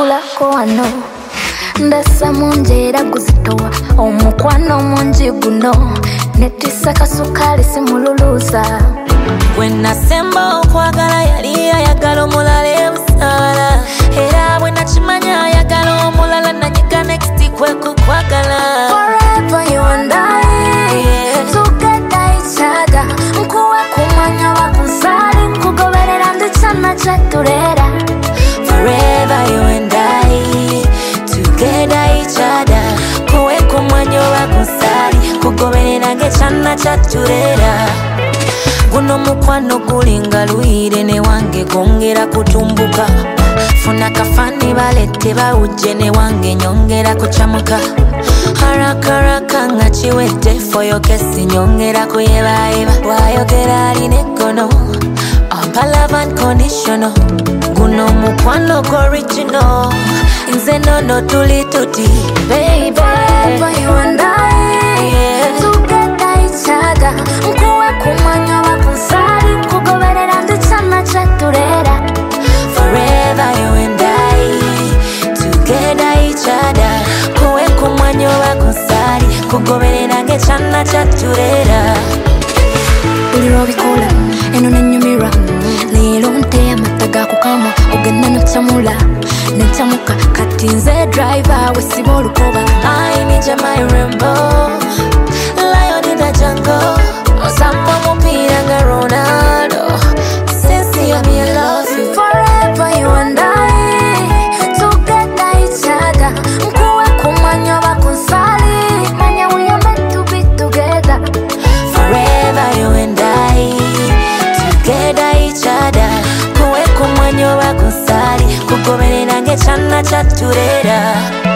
kulako wano ndasa munjera guzitowa omukwano munji guno netisa kasukali simululuza Wena semba okwagala yali ayagala omulala busala era bwe nakimanya ayagala omulala nanyiga next kwe kukwagala Forever you and I together each other nkuwe kumanya wakusali nkugoberera ndichana chaturera Forever you and I together each other kuwe kumanya wakusali kugoberera ngechana chaturera Guno mukwano gulinga luire ne wange gongera kutumbuka Funa kafani balete bawuje ne wange nyongera kuchamuka Haraka nga chiwete for your kesi nyongera kuyebaeba Wayogera alinekono All love unconditional Guno mukwano go original Nze nono tuli tuti Baby Forever you and I together each other nkuwe kumanya wakusali nkugoberera ndichana chaturera Forever you and I together each other kuwe kumwanyo wakusali kugoberera ngechana chaturera Uliro bikola eno nenyumira lero nte amataga kukama ogenda nochamula nechamuka kati nze driver wesiba olukoba I need you my rainbow Lion in the jungle Osamba mupira nga Ronaldo Sincere me I love you Forever you and I together each other nkuwe kumanya wakusali manya we are meant to be together Forever you and I together each other kuwe kumwanyo wakusali kugoberera ngechana chaturera